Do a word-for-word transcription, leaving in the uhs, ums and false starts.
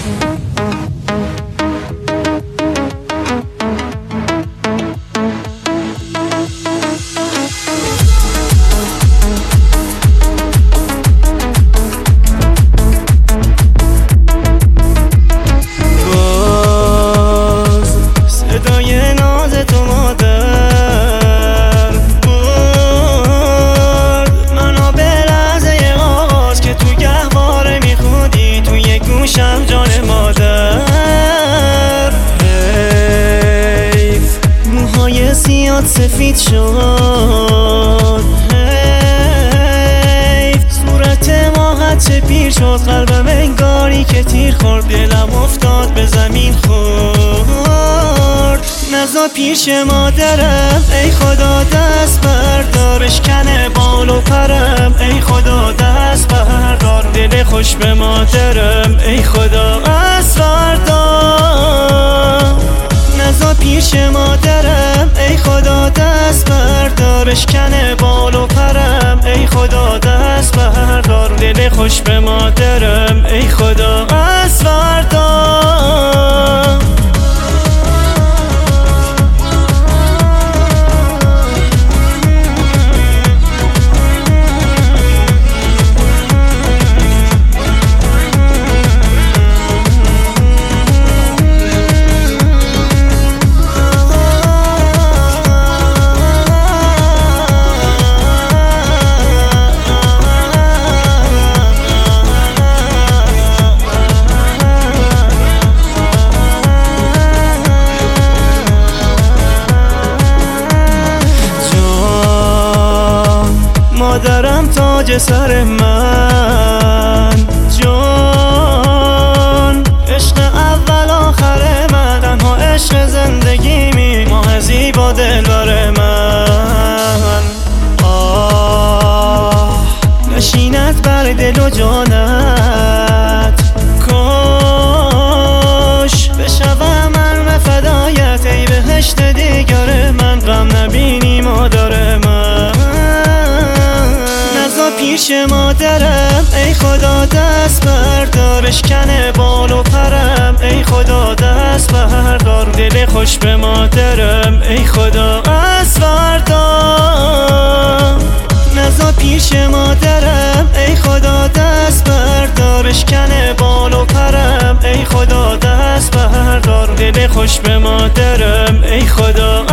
شم جان مادر، حیف موهای سیاد سفید شد، حیف صورت ماهت چه پیر شد، قلبم انگاری که تیر خورد، دلم افتاد به زمین خورد. نزا پیش مادرم ای خدا دست بردارش، کنه بال و پرم ای خدا دست بردار، دل خوش به مادرم ای خدا از بردار. نزا پیش مادرم ای خدا دست بردارش، کنه بال و پرم ای خدا دست بردار، دل خوش به مادرم ای خدا از بردار. مادرم تاج سر من، جان عشق اول آخر من، تنها عشق زندگیمی، ماه زیبا دلبر من. آه نشیند بر دل و جانت، کاش بشوم من فدایت، ای بهشت دیگر من، غم نبینی مادر من. پیش مادرم ای خدا دست بردارش، کنه بال و پرم ای خدا دست بردار، دل خوش به مادرم ای خدا از بردار. نزا پیش مادرم ای خدا دست بردارش، کنه بال و پرم ای خدا دست بردار، دل خوش به مادرم ای خدا